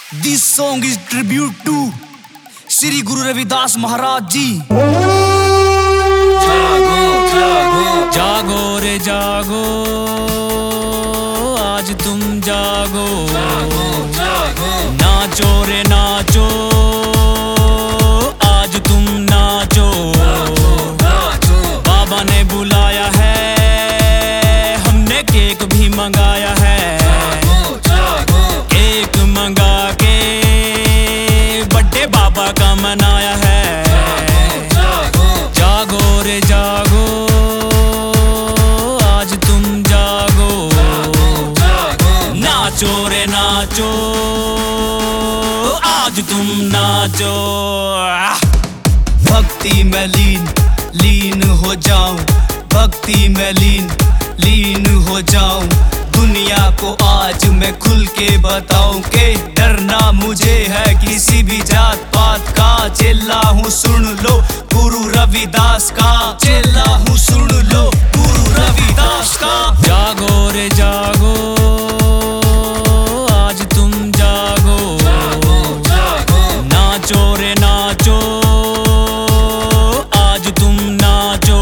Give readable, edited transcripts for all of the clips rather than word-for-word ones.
This song is tribute to Sri Guru Ravidas Maharaj ji. जागो जागो जागो रे जागो, आज तुम जागो, जागो जागो नाचो रे नाचो, आज तुम नाचो, नाचो बाबा ने बुलाया है, हमने केक भी मंगाया है, जागो केक मंगा के बर्थडे बाबा का मनाया है। जागो जागो रे जागो, आज तुम जागो, नाचो रे नाचो, आज तुम नाचो। भक्ति में लीन हो जाऊं, भक्ति में लीन हो जाऊं। दुनिया को आज मैं खुल के बताऊं कि डरना मुझे है किसी भी जात पात का। चेला हूँ सुन लो गुरु रविदास का, चेला हूँ सुन लो गुरु रविदास का। जागो रे जागो, आज तुम जागो, नाचो रे नाचो, आज तुम नाचो।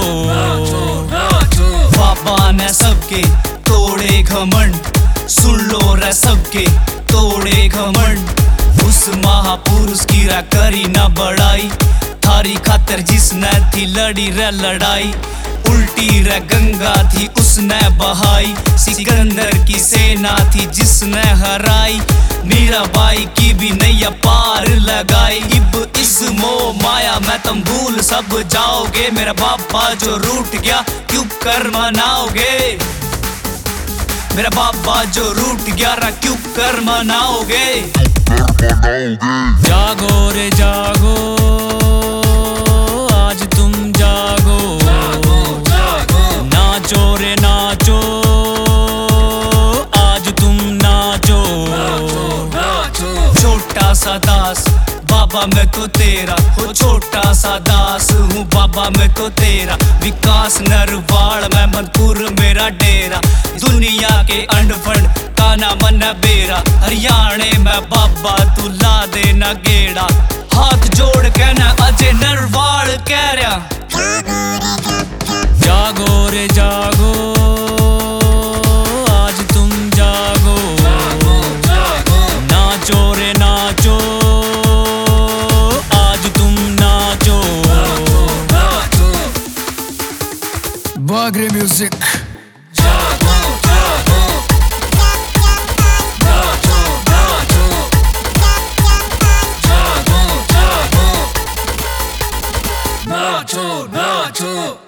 बाबा ने सबके तोड़े घमंड, सुन लो रे सबके तोड़े घमंड। उस महापुरुष की रा करी ना बड़ाई, थारी खातर जिसने थी लड़ी रे लड़ाई। उल्टी रे गंगा थी उसने बहाई, सिकंदर की सेना थी जिसने हराई। मीराबाई की भी नैया पार लगाई। इब इस मोह माया में तुम भूल सब जाओगे। मेरा बाबा जो रूठ गया क्यों कर मनाओगे, मेरा बाबा जो रूठ गया रा क्यों कर मनाओगे। जागो रे जागो, आज तुम जागो, नाचो रे नाचो, आज तुम नाचो। छोटा सा दास बाबा मैं तो तेरा हो, छोटा सा दास हूँ बाबा मैं तो तेरा। विकास नरवाड़ में मनपुर मेरा डेरा, दुनिया के अंडफंड काना मन बेरा। हरियाणे में बाबा तू ला देना गेड़ा, हाथ जोड़ के ना अजय नरवाड़ कह रहा। जागो रे जागो, आज तुम जागो, नाचो रे नाचो, आज तुम नाचो। बागरे म्यूजिक। नाचो नाचो